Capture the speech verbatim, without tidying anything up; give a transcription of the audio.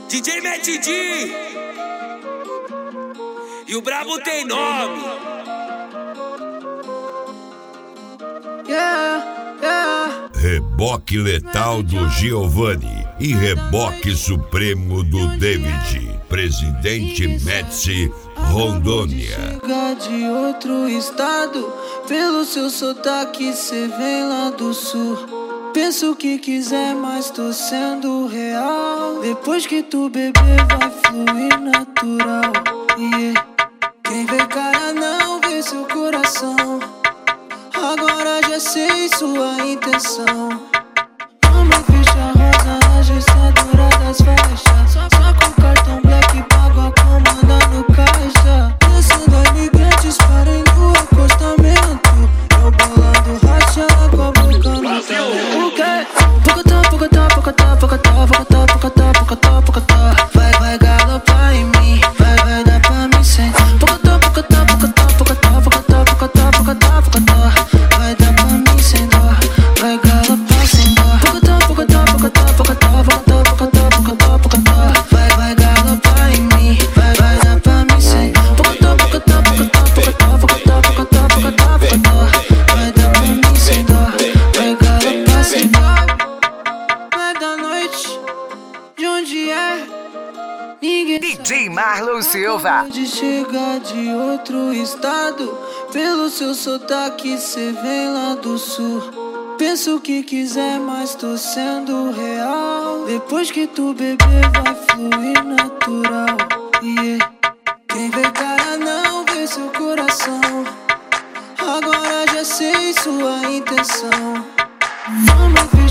D J Matt D e o brabo tem nome. Yeah, yeah. Reboque letal do Giovanni e reboque supremo do David. Presidente Metsi, Rondônia. Chega de outro estado, pelo seu sotaque cê vem lá do sul. Pensa o que quiser, mas tô sendo real. Depois que tu beber vai fluir natural. Yeah. Quem vê cara não vê seu coração. Agora já sei sua intenção. Homem fecha rosa na gestadora das faixas. Só, só com cartão black pago a comanda no caixa. Descendo a imigrantes parem no acostamento. Eu bolando racha com a boca no talento. O quê? Pocotó, pocotó, pocotó, pocotó, pocotó, pocotó, pocotó, pocotó. Vai, vai galopar em mim. Vai, vai dar pra mim sem. Pocotó, pocotó, pocotó, pocotó, pocotó, pocotó, pocotó, pocotó. Vai dar pra mim sem dó. Vai galopar sem dó. Pocotó, pocotó, pocotó, pocotó, pocotó, pocotó, pocotó, pocotó. Vai, vai galopar em mim. Vai, vai dar pra mim sem. Pocotó, pocotó, pocotó, pocotó, pocotó, pocotó, pocotó, pocotó. Vai dar pra mim sem dó. Vai galopar sem dó. Vai da noite, de onde é? Ninguém D J Marlon Silva. de chegar de outro estado, pelo seu sotaque cê vem lá do sul. Pensa o que quiser, mas tô sendo real. Depois que tu beber vai fluir natural. Yeah. Quem vê cara não vê seu coração. Agora já sei sua intenção. Vamos ver